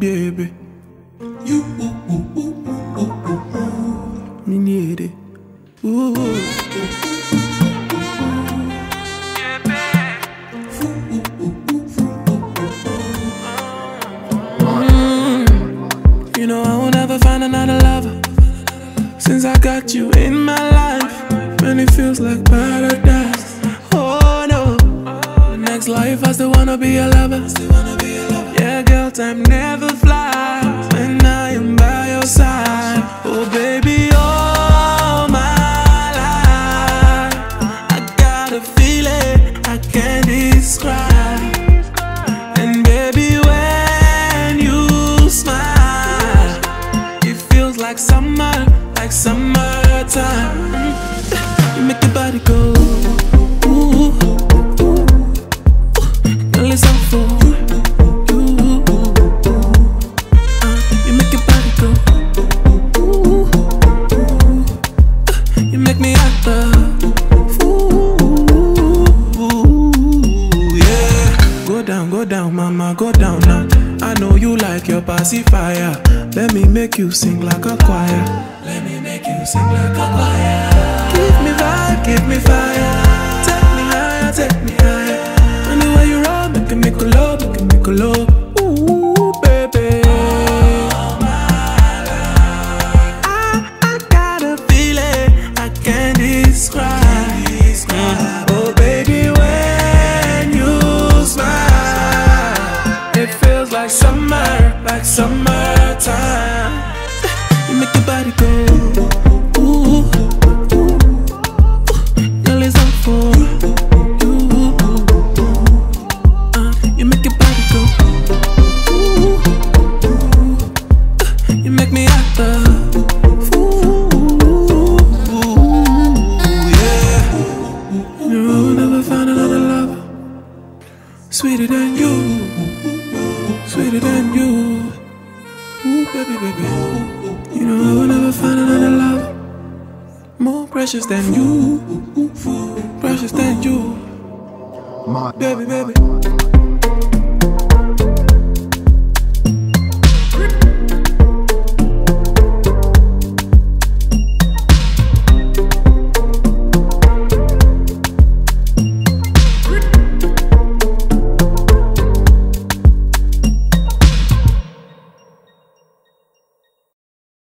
baby. You, me need it. Ooh. You know I will never find another lover since I got you in my life, and it feels like paradise. Oh no, next life I still wanna be a lover. Yeah, girl, time never flies when I am by your side. Oh baby, all my life I got a feeling I can't describe. And baby, when you smile, it feels like summer, like summertime. You make the body go. Ooh, ooh, girl, it's all for you. You make your body go. Ooh, you make me act the fool. Yeah, go down, mama, go down now. I know you like your pacifier. Let me make you sing like a choir. Let me make you sing like a choir. Give me fire. Take me higher, take me higher. Anywhere you roll, make me go low, make me go low. Ooh, baby. All my life I got a feeling I can't describe. Oh baby, when you smile, it feels like summer, like summertime. You make your body go. Ooh, ooh, girl, it's all for you. You make your body go. Ooh, you make me act the fool. Yeah, you'll never find another lover sweeter than you, sweeter than you. Ooh, baby, baby. You know I will never find another love more precious than you, precious than you, baby, baby.